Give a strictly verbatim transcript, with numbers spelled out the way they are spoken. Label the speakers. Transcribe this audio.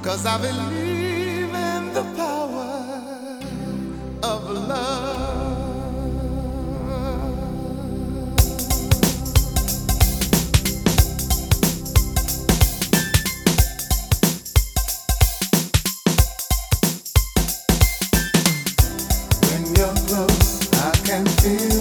Speaker 1: I believe in the power of love. When you're close, I can feel